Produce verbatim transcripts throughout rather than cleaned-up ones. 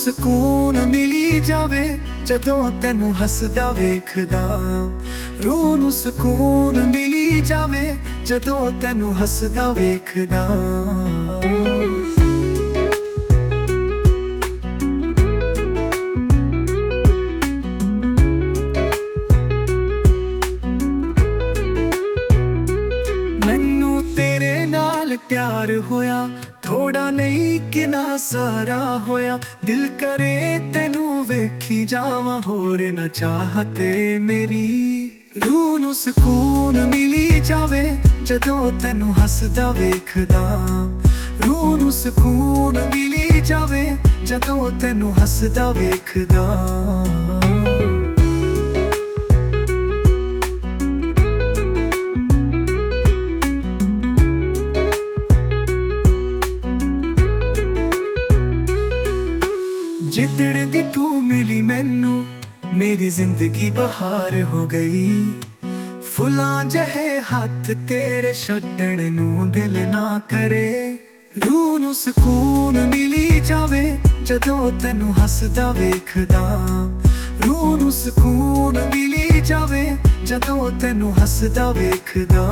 ਸਕੂਨ ਮਿਲੀ ਜਾਵੇ ਜਦੋਂ ਤੈਨੂੰ ਹੱਸਦਾ ਵੇਖਦਾ। ਰੂਹ ਨੂੰ ਸਕੂਨ ਮਿਲੀ ਜਾਵੇ ਜਦੋਂ ਤੈਨੂੰ ਹੱਸਦਾ ਵੇਖਦਾ। ਮੈਨੂੰ ਤੇਰੇ ਨਾਲ ਪਿਆਰ ਹੋਇਆ, ਥੋੜਾ ਨਹੀਂ ਕਿੰਨਾ ਸਾਰਾ ਹੋਇਆ। ਦਿਲ ਕਰੇ ਤੈਨੂੰ ਵੇਖੀ ਜਾਵਾਂ, ਹੋਰ ਨਾ ਚਾਹਤੇ ਮੇਰੀ। ਰੂਹ ਨੂੰ ਸਕੂਨ ਮਿਲੀ ਜਾਵੇ ਜਦੋਂ ਤੈਨੂੰ ਹੱਸਦਾ ਵੇਖਦਾ। ਰੂਹ ਨੂੰ ਸਕੂਨ ਮਿਲੀ ਜਾਵੇ ਜਦੋਂ ਤੈਨੂੰ ਹੱਸਦਾ ਵੇਖਦਾ। ਜਿੱਦਣ ਦੀ ਤੂੰ ਮਿਲੀ ਮੈਨੂੰ, ਮੇਰੀ ਜ਼ਿੰਦਗੀ ਬਹਾਰ ਹੋ ਗਈ। ਫੁੱਲਾਂ ਜਿਹੇ ਹੱਥ ਤੇਰੇ ਛੱਡਣ ਨੂੰ ਦਿਲ ਨਾ ਕਰੇ। ਰੂਹ ਨੂੰ ਸਕੂਨ ਮਿਲੀ ਜਾਵੇ ਜਦੋਂ ਤੈਨੂੰ ਹੱਸਦਾ ਵੇਖਦਾ। ਰੂਹ ਨੂੰ ਸਕੂਨ ਮਿਲੀ ਜਾਵੇ ਜਦੋਂ ਤੈਨੂੰ ਹੱਸਦਾ ਵੇਖਦਾ।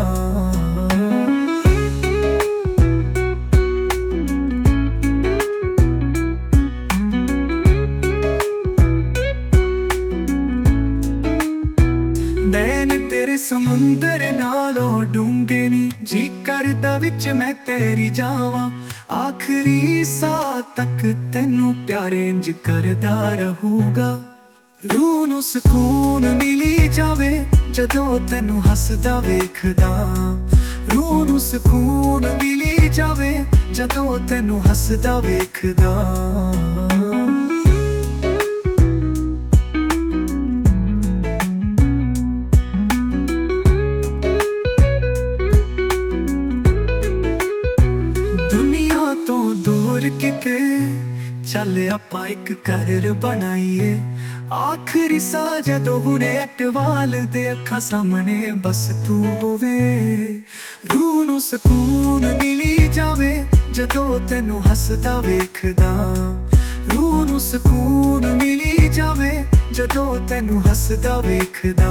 ਨੈਣ ਤੇਰੇ ਸਮੁੰਦਰ ਨਾਲੋਂ ਡੂੰਘੇ ਨੀ, ਜੀ ਕਰਦਾ ਵਿੱਚ ਮੈਂ ਤੇਰੀ ਜਾਵਾਂ। ਆਖਰੀ ਸਾਹ ਤੱਕ ਤੈਨੂੰ ਪਿਆਰ ਇੰਝ ਕਰਦਾ ਰਹੂਗਾ। ਰੂਹ ਨੂੰ ਸਕੂਨ ਮਿਲੀ ਜਾਵੇ ਜਦੋਂ ਤੈਨੂੰ ਹੱਸਦਾ ਵੇਖਦਾ। ਰੂਹ ਨੂੰ ਸਕੂਨ ਮਿਲੀ ਜਾਵੇ ਜਦੋਂ ਤੈਨੂੰ ਹੱਸਦਾ ਵੇਖਦਾ। ਦੂਰ ਕਿਤੇ ਚੱਲ ਆਪਾਂ ਇੱਕ ਘਰ ਬਣਾਈਏ। ਆਖਰੀ ਸਾਹ ਜਦੋਂ ਹੁਣੇ ਅਟਵਾਲ ਦੇ ਅੱਖਾਂ ਸਾਹਮਣੇ ਬਸ ਤੂੰ ਹੋਵੇ। ਰੂਹ ਨੂੰ ਸਕੂਨ ਮਿਲੀ ਜਾਵੇ ਜਦੋਂ ਤੈਨੂੰ ਹੱਸਦਾ ਵੇਖਦਾ। ਰੂਹ ਨੂੰ ਸਕੂਨ ਮਿਲੀ ਜਾਵੇ ਜਦੋਂ ਤੈਨੂੰ ਹੱਸਦਾ ਵੇਖਦਾ।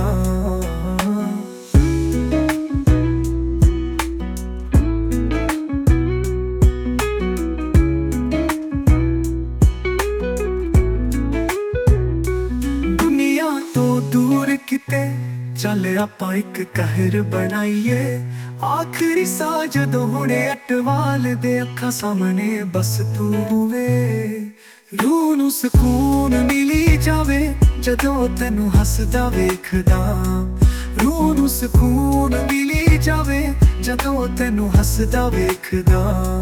ਦੂਰ ਕਿਤੇ ਚੱਲ ਆਪਾਂ ਇੱਕ ਘਰ ਬਣਾਈਏ। ਆਖਰੀ ਸਾਹ ਜਦੋਂ ਹੁਣੇ ਅਟਵਾਲ ਦੇ ਅੱਖਾਂ ਸਾਹਮਣੇ ਬਸ ਤੂੰ ਹੋਵੇ। ਰੂਹ ਨੂੰ ਸਕੂਨ ਮਿਲੀ ਜਾਵੇ ਜਦੋਂ ਤੈਨੂੰ ਹੱਸਦਾ ਵੇਖਦਾ। ਰੂਹ ਨੂੰ ਸਕੂਨ ਮਿਲੀ ਜਾਵੇ ਜਦੋਂ ਤੈਨੂੰ ਹੱਸਦਾ ਵੇਖਦਾ।